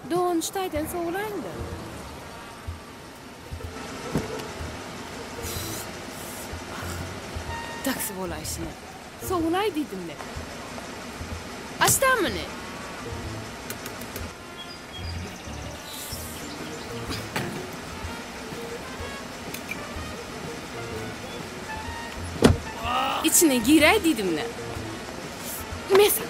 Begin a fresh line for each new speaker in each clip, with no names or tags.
Doğunçtaydan soğulaydı. Taksi bolaysın. Soğulay dedim de. Açtan mı ne? İçine giray dedim de. Mesela.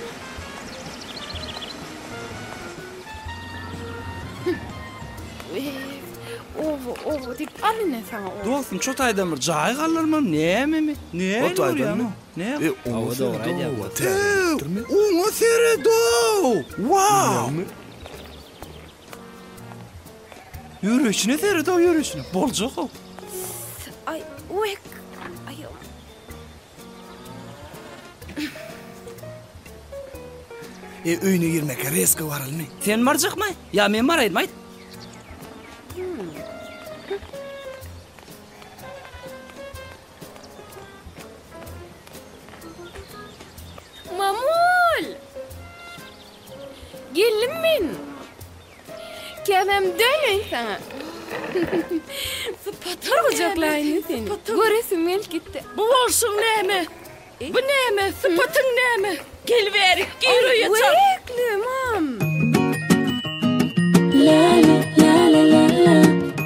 Ovo deyip anne sana o.
Dostum çok aydamır. Cahil kalırmam. Ne mi? Ne oluyor mu? Ne?
Onu seyre do. Wow.
Yürüyüşüne seyre do yürüyüşüne. Bolcuk o.
Ay uek. Ay.
Öýüne girmeke reske varılmy.
Sen marjak mı? Ya men maraydım ayt.
Mamul. Gelin min. Kenem döyün sana. Sıpatar ocaklayını seni. Göresim el gitti.
Bu olsun neyme? Bu neyme? Sıfatın neyme? Gel ver, gir o yatak.
Vekli mam.
La la la la la la.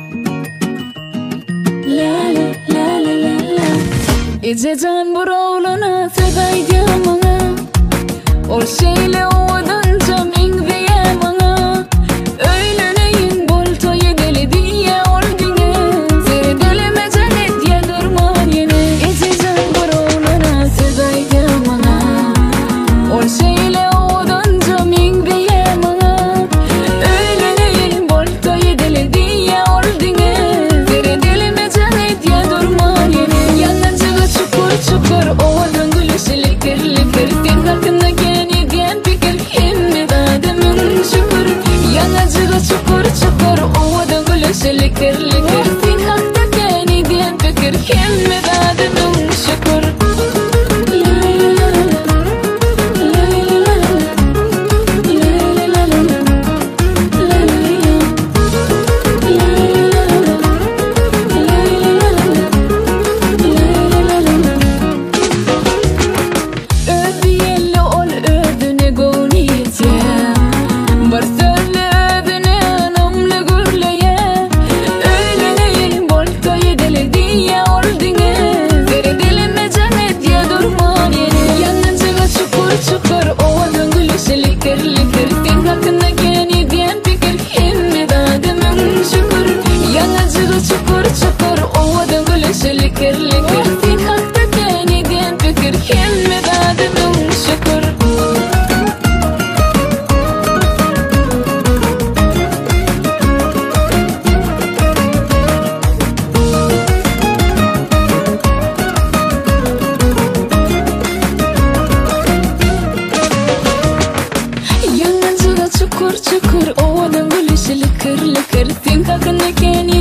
La la la la la la. İcecan burawlana sebeydi mana. Ol şeyle odanca min beye mana. Öylöneyin boltoyu deli diye oldine. Seni döleme cennet diye durman yine. İcecan burawlana sebeydi mana. Ol şeyle odanca min beye mana. Öylöneyin boltoyu deli diye oldine. Seni döleme cennet diye durman yine. Yalancıga çukur çukur odan gülüşü likir sen hakkında geni diyen fikir himmet adamın şükür. Yalancıga çukur çukur odan gülüşü likir sen hakkında geni diyen fikir himmet adamın şükür. Ödüyelli ol ödüne goniyece. Barsörlü ödüne anamlı gürleye. Öylöneyin boltoyu deli diye oldine. Seri dilime cennet diye durman yeri. Yalancıga çukur çukur odan gülüşü likir sen hakkında geni diyen fikir himmet adamın şükür. Yalancıga çukur çukur odan gülüşü likir sen hakkında geni diyen fikir himmet adamın şükür. Yalancıga çukur çukur odan gülüşü likir sen hakkında geni